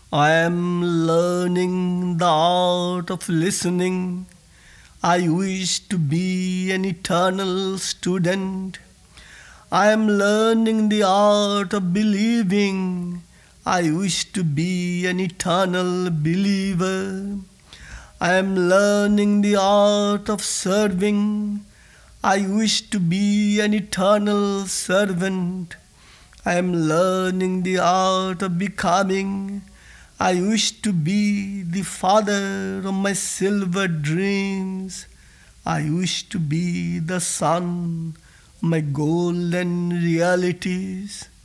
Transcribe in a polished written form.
I am learning the art of listening. I wish to be an eternal student. I am learning the art of believing. I wish to be an eternal believer. I am learning the art of serving. I wish to be an eternal servant. I am learning the art of becoming. I wish to be the father of my silver dreams. I wish to be the son of my golden realities.